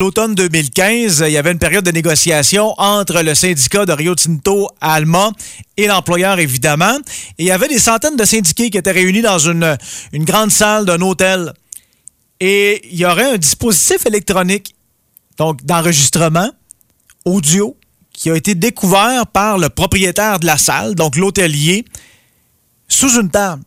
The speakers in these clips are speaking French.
l'automne 2015, il y avait une période de négociation entre le syndicat de Rio Tinto Alma et l'employeur, évidemment. Et il y avait des centaines de syndiqués qui étaient réunis dans une grande salle d'un hôtel. Et il y aurait un dispositif électronique, donc d'enregistrement audio, qui a été découvert par le propriétaire de la salle, donc l'hôtelier, sous une table.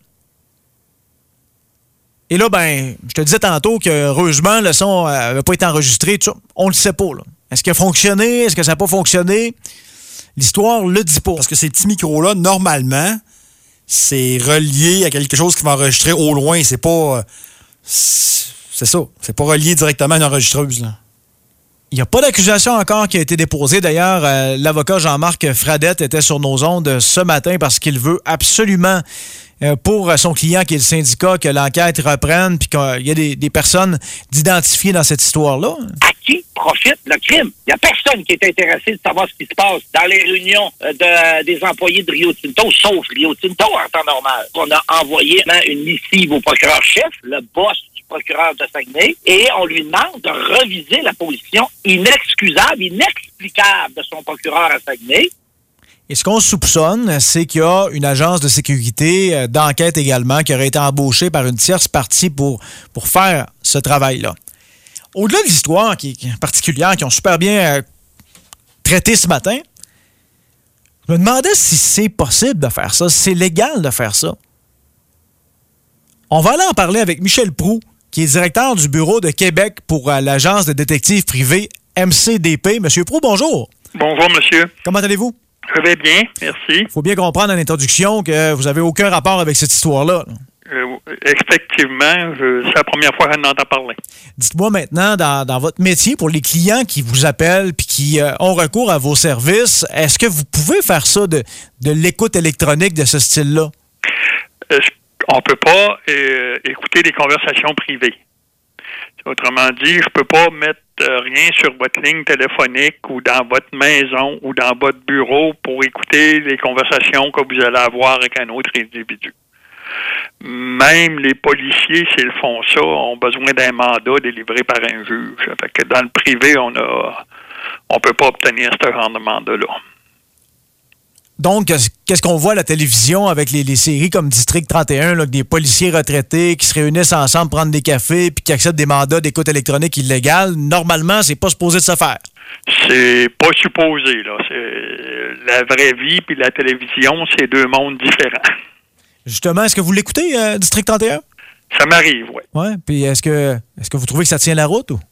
Et là, je te disais tantôt que, heureusement, le son n'avait pas été enregistré. On ne le sait pas, là. Est-ce qu'il a fonctionné? Est-ce que ça n'a pas fonctionné? L'histoire le dit pas. Parce que ces petits micros-là, normalement, c'est relié à quelque chose qui va enregistrer au loin. C'est pas... c'est ça. C'est pas relié directement à une enregistreuse, là. Il n'y a pas d'accusation encore qui a été déposée. D'ailleurs, l'avocat Jean-Marc Fradette était sur nos ondes ce matin parce qu'il veut absolument, pour son client qui est le syndicat, que l'enquête reprenne puis qu'il y ait des personnes d'identifier dans cette histoire-là. À qui profite le crime? Il n'y a personne qui est intéressé de savoir ce qui se passe dans les réunions des employés de Rio Tinto, sauf Rio Tinto en temps normal. On a envoyé une missive au procureur-chef, le boss du procureur de Saguenay, et on lui demande de reviser la position inexcusable, inexplicable de son procureur à Saguenay. Et ce qu'on soupçonne, c'est qu'il y a une agence de sécurité d'enquête également qui aurait été embauchée par une tierce partie pour faire ce travail-là. Au-delà de l'histoire qui est particulière, qui ont super bien traité ce matin, je me demandais si c'est possible de faire ça, si c'est légal de faire ça. On va aller en parler avec Michel Proulx, qui est directeur du bureau de Québec pour l'agence de détectives privés MCDP. Monsieur Proulx, bonjour. Bonjour, monsieur. Comment allez-vous? Je vais bien, merci. Il faut bien comprendre en introduction que vous n'avez aucun rapport avec cette histoire-là. Effectivement, c'est la première fois que j'en entends parler. Dites-moi maintenant, dans votre métier, pour les clients qui vous appellent et qui ont recours à vos services, est-ce que vous pouvez faire ça de l'écoute électronique de ce style-là? On ne peut pas écouter des conversations privées. Autrement dit, je ne peux pas mettre rien sur votre ligne téléphonique ou dans votre maison ou dans votre bureau pour écouter les conversations que vous allez avoir avec un autre individu. Même les policiers, s'ils font ça, ont besoin d'un mandat délivré par un juge. Fait que dans le privé, on peut pas obtenir ce genre de mandat-là. Donc, qu'est-ce qu'on voit à la télévision avec les séries comme District 31, là, des policiers retraités qui se réunissent ensemble, prendre des cafés puis qui acceptent des mandats d'écoute électronique illégale? Normalement, c'est pas supposé de se faire. C'est pas supposé, là. C'est la vraie vie puis la télévision, c'est deux mondes différents. Justement, est-ce que vous l'écoutez, District 31? Ça m'arrive, oui. Oui, puis est-ce que vous trouvez que ça tient la route ou?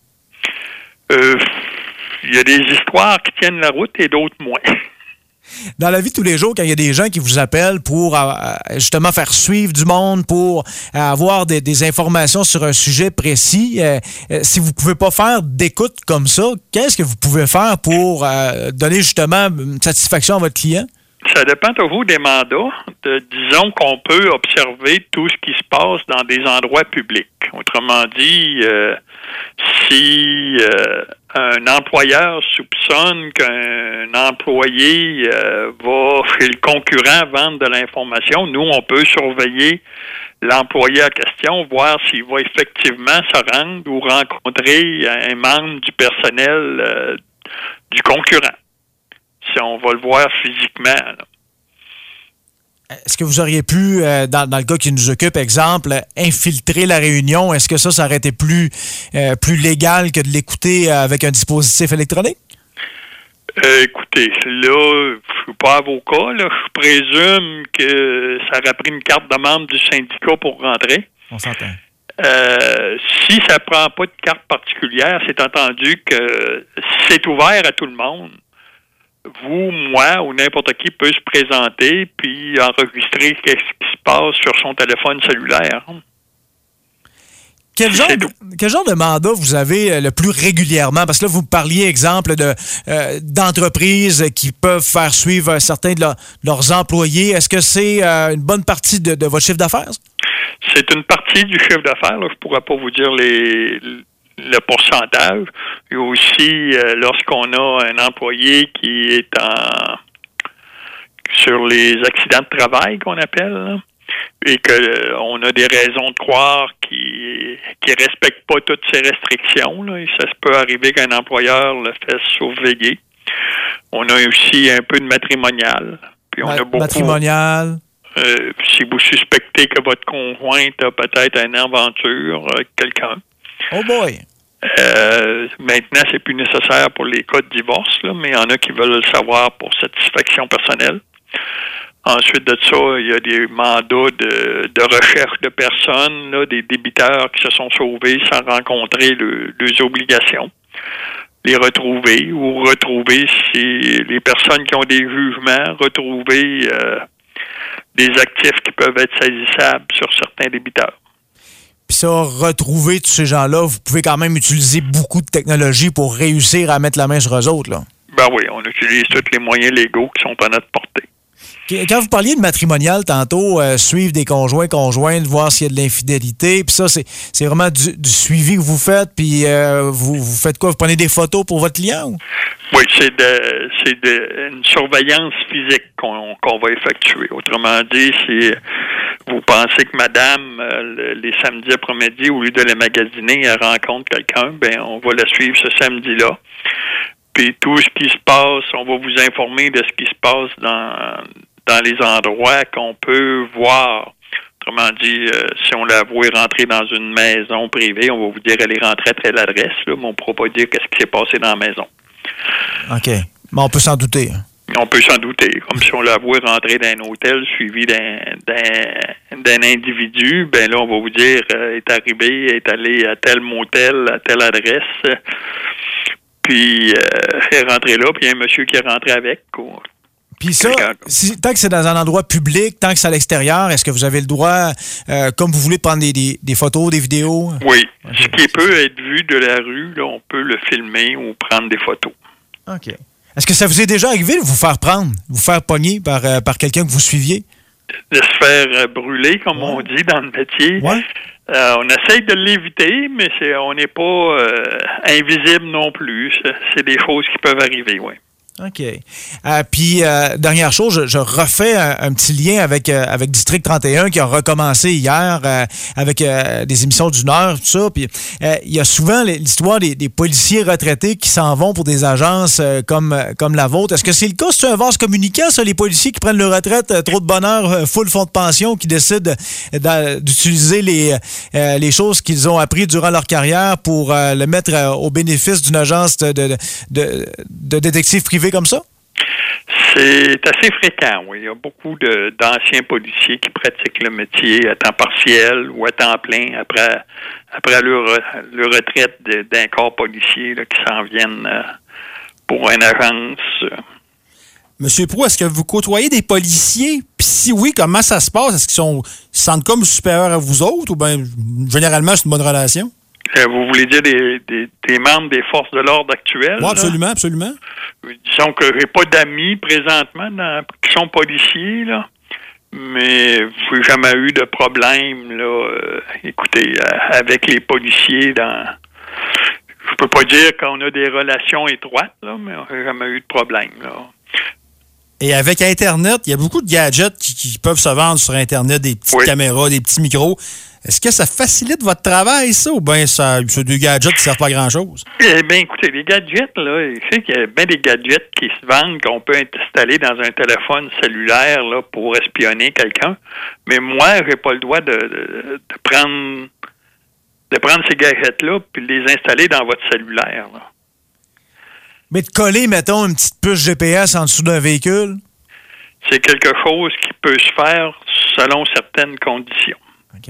Il y a des histoires qui tiennent la route et d'autres moins. Dans la vie de tous les jours, quand il y a des gens qui vous appellent pour justement faire suivre du monde, pour avoir des informations sur un sujet précis, si vous ne pouvez pas faire d'écoute comme ça, qu'est-ce que vous pouvez faire pour donner justement une satisfaction à votre client? Ça dépend toujours des mandats. Disons qu'on peut observer tout ce qui se passe dans des endroits publics. Autrement dit, si un employeur soupçonne qu'un employé va chez le concurrent vendre de l'information, nous, on peut surveiller l'employé en question, voir s'il va effectivement se rendre ou rencontrer un membre du personnel du concurrent. Si on va le voir physiquement. Là. Est-ce que vous auriez pu, dans le cas qui nous occupe, exemple, infiltrer la réunion? Est-ce que ça aurait été plus légal que de l'écouter avec un dispositif électronique? Écoutez, là, je suis pas avocat, là. Je présume que ça aurait pris une carte de membre du syndicat pour rentrer. On s'entend. Si ça prend pas de carte particulière, c'est entendu que c'est ouvert à tout le monde. Vous, moi ou n'importe qui peut se présenter puis enregistrer ce qui se passe sur son téléphone cellulaire. Quel genre de mandat vous avez le plus régulièrement? Parce que là, vous parliez, exemple, d'entreprises qui peuvent faire suivre certains de leurs employés. Est-ce que c'est une bonne partie de votre chiffre d'affaires? C'est une partie du chiffre d'affaires. Là. Je ne pourrais pas vous dire le pourcentage. Et aussi, lorsqu'on a un employé qui est sur les accidents de travail qu'on appelle, là, et qu'on a des raisons de croire qu'ils respectent pas toutes ces restrictions, là, et ça se peut arriver qu'un employeur le fasse surveiller. On a aussi un peu de matrimonial. Puis on a beaucoup, matrimonial. Si vous suspectez que votre conjointe a peut-être une aventure avec quelqu'un. Oh boy! Maintenant, c'est plus nécessaire pour les cas de divorce, là, mais il y en a qui veulent le savoir pour satisfaction personnelle. Ensuite de ça, il y a des mandats de recherche de personnes, là, des débiteurs qui se sont sauvés sans rencontrer leurs obligations. Les retrouver ou retrouver si les personnes qui ont des jugements, retrouver des actifs qui peuvent être saisissables sur certains débiteurs. Puis ça, retrouver tous ces gens-là, vous pouvez quand même utiliser beaucoup de technologie pour réussir à mettre la main sur eux autres, là. Ben oui, on utilise tous les moyens légaux qui sont à notre portée. Quand vous parliez de matrimonial tantôt, suivre des conjointes, voir s'il y a de l'infidélité, puis ça, c'est vraiment du suivi que vous faites, puis vous faites quoi? Vous prenez des photos pour votre client? Ou? Oui, c'est une surveillance physique qu'on va effectuer. Autrement dit, si vous pensez que madame, les samedis après-midi, au lieu de la magasiner, elle rencontre quelqu'un, ben on va la suivre ce samedi-là. Puis tout ce qui se passe, on va vous informer de ce qui se passe dans les endroits qu'on peut voir. Autrement dit, si on la voit rentrer dans une maison privée, on va vous dire elle est rentrée à telle adresse, là, mais on ne pourra pas dire qu'est-ce qui s'est passé dans la maison. OK. Mais on peut s'en douter. On peut s'en douter. Comme si on la voit rentrer dans un hôtel suivi d'un individu, ben là, on va vous dire elle est arrivée, elle est allée à tel motel, à telle adresse. Puis, elle est rentrée là, puis il y a un monsieur qui est rentré avec. Puis ça, tant que c'est dans un endroit public, tant que c'est à l'extérieur, est-ce que vous avez le droit, comme vous voulez, de prendre des photos, des vidéos? Oui. Okay. Ce qui peut être vu de la rue, là, on peut le filmer ou prendre des photos. OK. Est-ce que ça vous est déjà arrivé de vous faire prendre, vous faire pogner par quelqu'un que vous suiviez? De se faire brûler, comme on dit dans le métier. Ouais. On essaye de l'éviter, mais on n'est pas invisible non plus. C'est des choses qui peuvent arriver, oui. OK. Puis, dernière chose, je refais un petit lien avec District 31 qui a recommencé hier avec des émissions d'une heure, tout ça. Puis, il y a souvent l'histoire des policiers retraités qui s'en vont pour des agences comme la vôtre. Est-ce que c'est le cas? C'est un vase communicant, ça, les policiers qui prennent leur retraite, trop de bonheur, full fonds de pension, qui décident d'utiliser les choses qu'ils ont appris durant leur carrière pour le mettre au bénéfice d'une agence de détectives privés comme ça? C'est assez fréquent, oui. Il y a beaucoup d'anciens policiers qui pratiquent le métier à temps partiel ou à temps plein après leur retraite d'un corps policier là, qui s'en viennent pour une agence. Monsieur Proulx, est-ce que vous côtoyez des policiers? Puis si oui, comment ça se passe? Est-ce qu'ils se sentent comme supérieurs à vous autres ou bien généralement c'est une bonne relation? Vous voulez dire des membres des forces de l'ordre actuelles? Oui, absolument, absolument. Disons que j'ai pas d'amis présentement qui sont policiers, là, mais j'ai jamais eu de problème, là. Écoutez, avec les policiers je peux pas dire qu'on a des relations étroites, là, mais j'ai jamais eu de problème, là. Et avec Internet, il y a beaucoup de gadgets qui peuvent se vendre sur Internet, des petites caméras, des petits micros. Est-ce que ça facilite votre travail, ça, ou bien c'est des gadgets qui ne servent pas à grand-chose? Eh bien, écoutez, les gadgets, là, je sais qu'il y a bien des gadgets qui se vendent qu'on peut installer dans un téléphone cellulaire là, pour espionner quelqu'un. Mais moi, j'ai pas le droit de prendre ces gadgets-là puis de les installer dans votre cellulaire, là. Mais de coller, mettons, une petite puce GPS en dessous d'un véhicule? C'est quelque chose qui peut se faire selon certaines conditions. OK.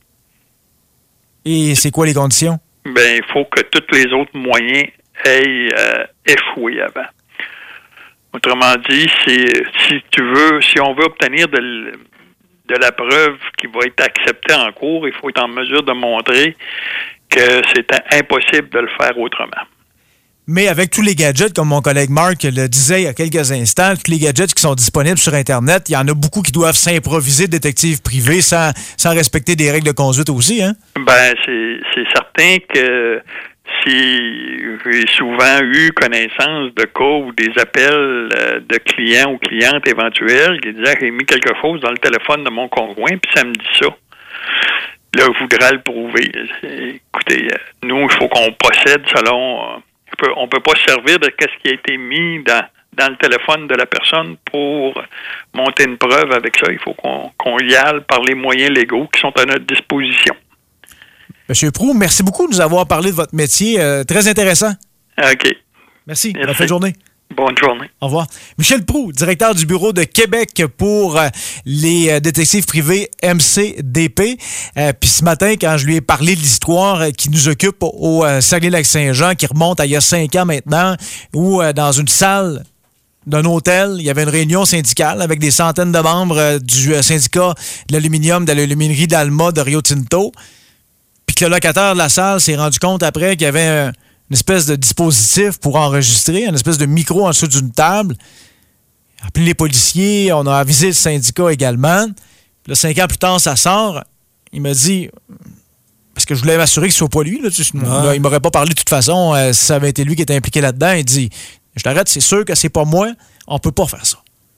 Et c'est quoi les conditions? Ben, il faut que tous les autres moyens aient échoué avant. Autrement dit, si on veut obtenir de la preuve qui va être acceptée en cours, il faut être en mesure de montrer que c'est impossible de le faire autrement. Mais avec tous les gadgets, comme mon collègue Marc le disait il y a quelques instants, tous les gadgets qui sont disponibles sur Internet, il y en a beaucoup qui doivent s'improviser détectives privés sans respecter des règles de conduite aussi, hein? Ben, c'est certain que j'ai souvent eu connaissance de cas ou des appels de clients ou clientes éventuels qui disaient j'ai mis quelque chose dans le téléphone de mon conjoint, puis ça me dit ça. Là, je voudrais le prouver. Écoutez, nous, il faut qu'on procède selon... on peut pas se servir de ce qui a été mis dans le téléphone de la personne pour monter une preuve avec ça. Il faut qu'on y aille par les moyens légaux qui sont à notre disposition. Monsieur Proulx, merci beaucoup de nous avoir parlé de votre métier. Très intéressant. OK. Merci. Bonne fin de journée. Bonne journée. Au revoir. Michel Proulx, directeur du bureau de Québec pour les détectives privés MCDP. Puis ce matin, quand je lui ai parlé de l'histoire qui nous occupe au Saguenay-Lac-Saint-Jean, qui remonte à il y a 5 ans maintenant, où dans une salle d'un hôtel, il y avait une réunion syndicale avec des centaines de membres du syndicat de l'aluminium, de l'aluminerie d'Alma, de Rio Tinto. Puis que le locataire de la salle s'est rendu compte après qu'il y avait une espèce de dispositif pour enregistrer, une espèce de micro en dessous d'une table. Il a appelé les policiers, on a avisé le syndicat également. Puis là, 5 ans plus tard, ça sort. Il m'a dit, parce que je voulais m'assurer que ce soit pas lui, là, il m'aurait pas parlé de toute façon si ça avait été lui qui était impliqué là-dedans. Il dit, je t'arrête, c'est sûr que c'est pas moi, on peut pas faire ça.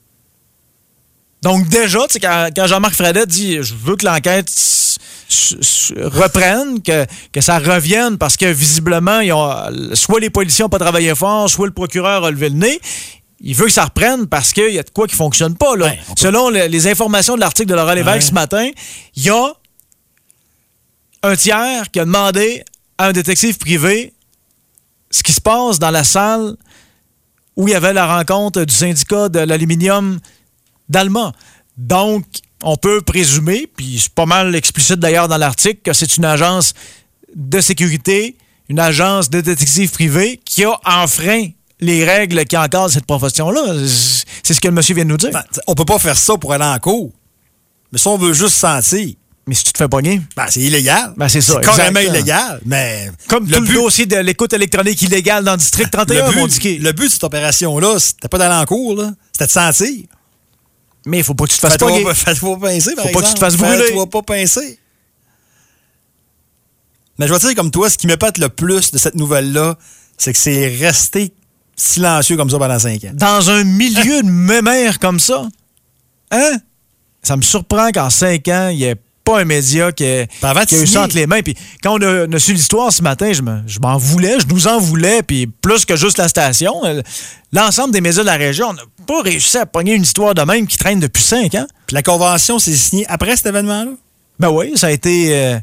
Donc déjà, quand Jean-Marc Fradette dit, je veux que l'enquête reprenne, que ça revienne, parce que visiblement, soit les policiers n'ont pas travaillé fort, soit le procureur a levé le nez. Il veut que ça reprenne parce qu'il y a de quoi qui ne fonctionne pas. Là. Selon les informations de l'article de Laurent Lévesque ce matin, il y a un tiers qui a demandé à un détective privé ce qui se passe dans la salle où il y avait la rencontre du syndicat de l'aluminium d'Alma. Donc, on peut présumer, puis c'est pas mal explicite d'ailleurs dans l'article, que c'est une agence de sécurité, une agence de détective privé qui a enfreint les règles qui encadrent cette profession-là. C'est ce que le monsieur vient de nous dire. On peut pas faire ça pour aller en cours. Mais si on veut juste sentir... Mais si tu te fais pogner... c'est illégal. C'est ça, c'est carrément illégal. Mais comme tout le dossier de l'écoute électronique illégale dans le district 31, le but de cette opération-là, c'était pas d'aller en cours, là. C'était de sentir. Mais il faut pas que tu te fasses pogner. Fais-toi pincer, par exemple. Faut pas que tu te fasses brûler. Fais-toi pas pincer. Mais je vais te dire comme toi, ce qui m'épate le plus de cette nouvelle-là, c'est que c'est resté silencieux comme ça pendant 5 ans. Dans un milieu de mémère comme ça? Hein? Ça me surprend qu'en 5 ans, il n'y ait pas un média qui a eu ça entre les mains. Puis quand on a su l'histoire ce matin, je m'en voulais, je nous en voulais, puis plus que juste la station, l'ensemble des médias de la région, on n'a pas réussi à pogner une histoire de même qui traîne depuis 5 ans. Puis la convention s'est signée après cet événement-là? Ben oui, ça a été...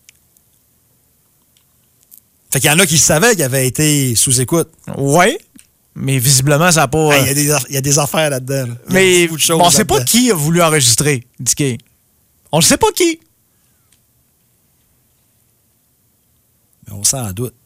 Fait qu'il y en a qui savaient qu'il avait été sous écoute. Oui, mais visiblement, ça n'a pas... Il y a des affaires là-dedans. Là. Mais on ne sait pas qui a voulu enregistrer, Dicky. On ne sait pas qui. Mais on s'en doute.